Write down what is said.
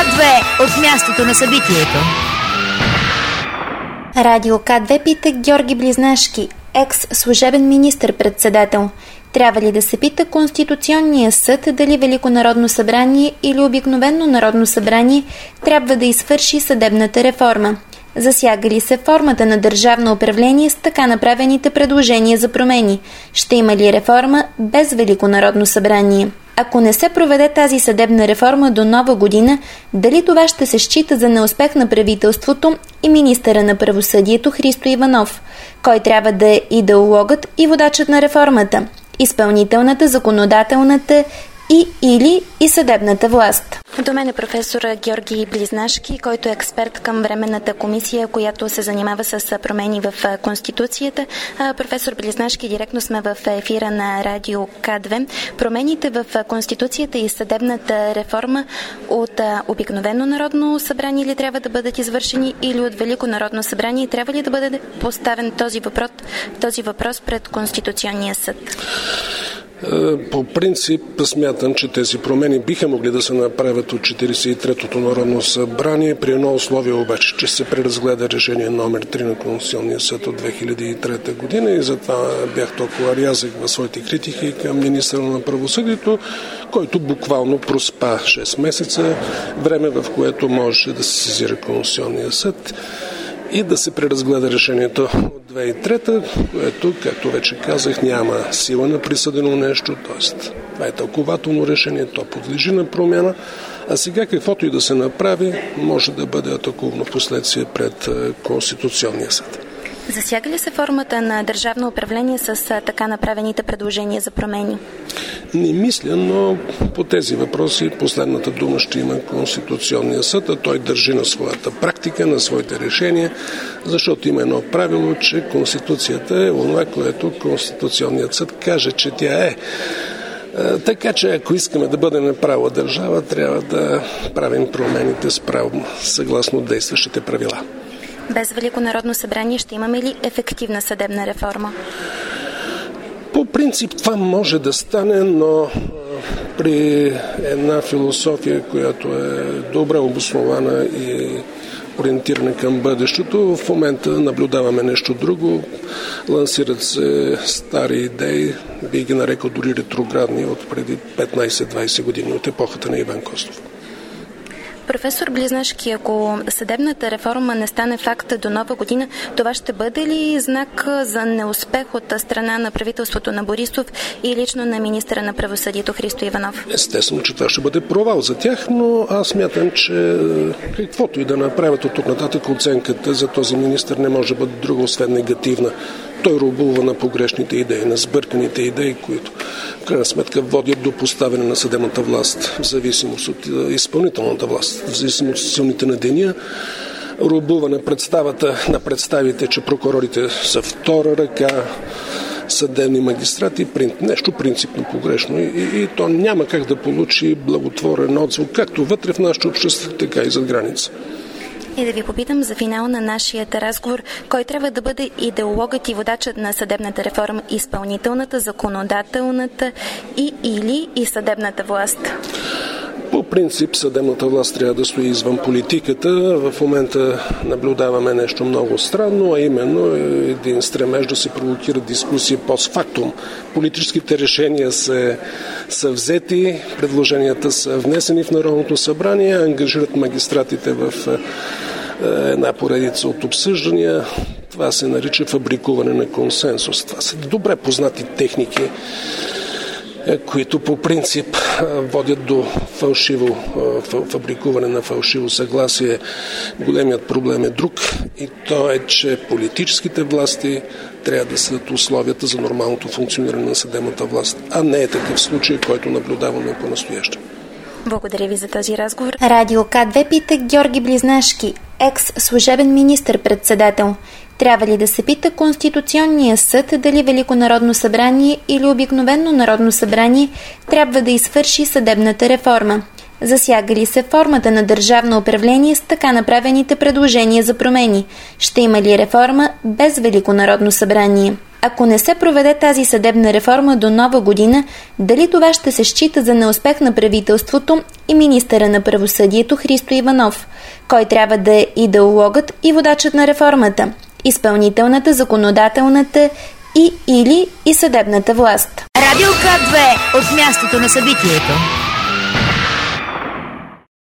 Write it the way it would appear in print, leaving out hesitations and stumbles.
К2 от мястото на събитието. Радио К2 пита Георги Близнашки, екс-служебен министър-председател. Трябва ли да се пита Конституционния съд дали Велико народно събрание или обикновено народно събрание трябва да извърши съдебната реформа? Засяга ли се формата на държавно управление с така направените предложения за промени? Ще има ли реформа без Велико народно събрание? Ако не се проведе тази съдебна реформа до нова година, дали това ще се счита за неуспех на правителството и министъра на правосъдието Христо Иванов? Кой трябва да е идеологът и водачът на реформата? Изпълнителната, законодателната или съдебната власт. До мен е професор Георги Близнашки, който е експерт към Временната комисия, която се занимава с промени в Конституцията. Професор Близнашки, директно сме в ефира на Радио К2. Промените в Конституцията и съдебната реформа от обикновено народно събрание ли трябва да бъдат извършени или от Велико народно събрание? Трябва ли да бъде поставен този въпрос пред Конституционния съд? По принцип смятам, че тези промени биха могли да се направят от 43-то Народно събрание, при едно условие обаче, че се преразгледа решение номер 3 на Конституционния съд от 2003 година и затова бях толкова рязък в своите критики към министъра на правосъдието, който буквално проспа 6 месеца, време в което можеше да се сезира Конституционния съд и да се преразгледа решението от 2003, което, както вече казах, няма сила на присъдено нещо, т.е. това е тълкователно решение, то подлежи на промяна, а сега каквото и да се направи, може да бъде атакувано последствие пред Конституционния съд. Засяга ли се формата на държавно управление с така направените предложения за промени? Не мисля, но по тези въпроси последната дума ще има Конституционния съд, а той държи на своята практика, на своите решения, защото има едно правило, че Конституцията е онова, което Конституционният съд каже, че тя е. Така че ако искаме да бъдем правова държава, трябва да правим промените съгласно действащите правила. Без Велико народно събрание ще имаме ли ефективна съдебна реформа? По принцип това може да стане, но при една философия, която е добре обоснована и ориентирана към бъдещето, в момента наблюдаваме нещо друго. Лансират се стари идеи, би ги нарекал дори ретроградни от преди 15-20 години, от епохата на Иван Костов. Професор Близнашки, ако съдебната реформа не стане факт до нова година, това ще бъде ли знак за неуспех от страна на правителството на Борисов и лично на министъра на правосъдието Христо Иванов? Естествено, че това ще бъде провал за тях, но аз смятам, че каквото и да направят от тук нататък, оценката за този министър не може да бъде друга, освен негативна. Той робува на погрешните идеи, на сбърканите идеи, които в крайна сметка водят до поставяне на съдебната власт в зависимост от изпълнителната власт, в зависимост от силните на деня, робува на представата на представите, че прокурорите са втора ръка, съдебни магистрати, нещо принципно погрешно и то няма как да получи благотворен отзвук, както вътре в нашето общество, така и зад граница. И да ви попитам за финал на нашия разговор, кой трябва да бъде идеологът и водачът на съдебната реформа, изпълнителната, законодателната или съдебната власт? По принцип съдебната власт трябва да стои извън политиката. В момента наблюдаваме нещо много странно, а именно един стремеж да се провокира дискусия постфактум. Политическите решения са взети, предложенията са внесени в Народното събрание, ангажират магистратите в една поредица от обсъждания. Това се нарича фабрикуване на консенсус. Това са добре познати техники, които по принцип водят до фабрикуване на фалшиво съгласие. Големият проблем е друг и то е, че политическите власти трябва да следят условията за нормалното функциониране на съдебната власт, а не е такъв случай, който наблюдаваме по-настояще. Благодаря ви за този разговор. Радио К2 пита Георги Близнашки, екс-служебен министър-председател. Трябва ли да се пита Конституционния съд дали Велико народно събрание или обикновено народно събрание трябва да извърши съдебната реформа? Засяга ли се формата на държавно управление с така направените предложения за промени? Ще има ли реформа без Велико народно събрание? Ако не се проведе тази съдебна реформа до нова година, дали това ще се счита за неуспех на правителството и министъра на правосъдието Христо Иванов, кой трябва да е идеологът и водачът на реформата, изпълнителната, законодателната и съдебната власт. Радио К2 от мястото на събитието.